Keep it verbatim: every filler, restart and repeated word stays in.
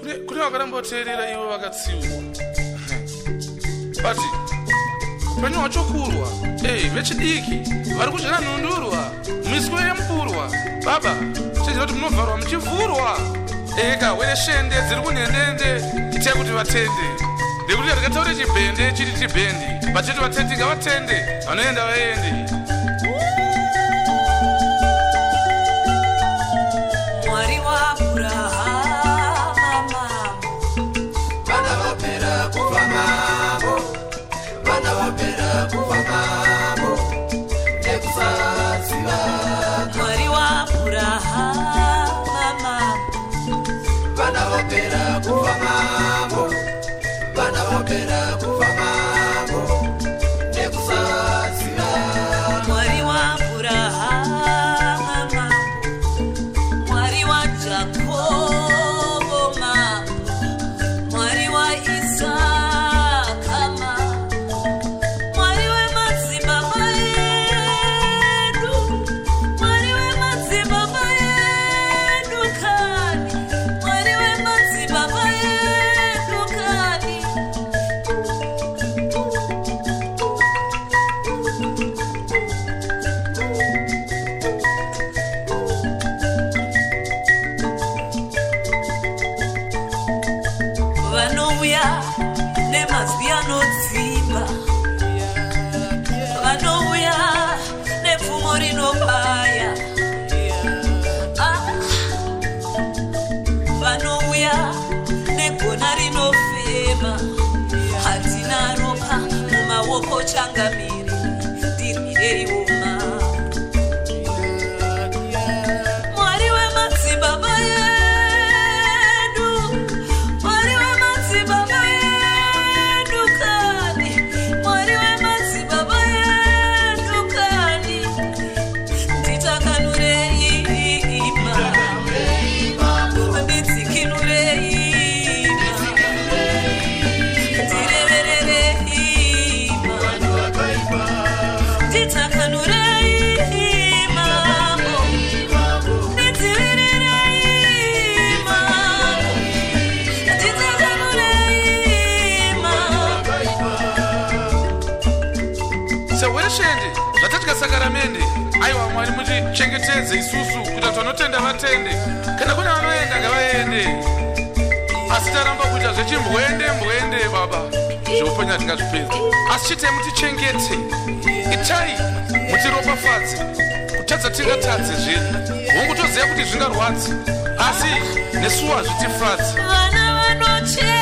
kune vakaramboteerera ivo vakatsiurwa bati upenyu hwachokurwa ei vechidiki vari kuzvina nhundurwa miswe yemupurwa baba chenjera kuti munovharwa muchivhurwa eka were shende dziri kunhendende itai kuti vatende ndekuti rikataure chibhende chiri chibhendi vachiti vatendi ngavatende vanoenda vaende. Mwari wa Abrahama vana vapera kufa mavo vana vapera kufa mavo nekusaziva. Mwari wa Abrahama vana vapera kufa mavo vana vapera kufa mavo nekusaziva. Mwari wa Abrahama Mwari wa Jakobo ma Mwari wa Isaka ma Mwari wa madzibaba edu Mwari wa madzibaba edu kani Mwari wa madzibaba edu kani. Vanouya nemazwi anodzimba vanouya nepfumo rinobaya vanouya negona rinofema hatina ropa mumaoko changamiri ndirwireiwoma. Mwari wemadzibaba edu Mwari wemadzibaba edu kani Mwari wemadzibaba edu kani nditakanurei ima ndidzikinurei ima ndirevererei ima nditakanurei ima ndidzivirerei ima nditakanurei ima. sewere shende zvatadya sakaramende aiwa Mwari mutichengetedze isusu kuti kuti vanotenda vatende kana kune vanoenda ngavaende asi taramba kuita zvechimbwende mbwende baba zveupenyu hatingazvipedza asi chitai mutichengete itai mutiropafadze kutadza tingatadze zvedu hongu toziva kuti zvingarwadzi asi nesuwo hazvitifadzi. Vana vanochema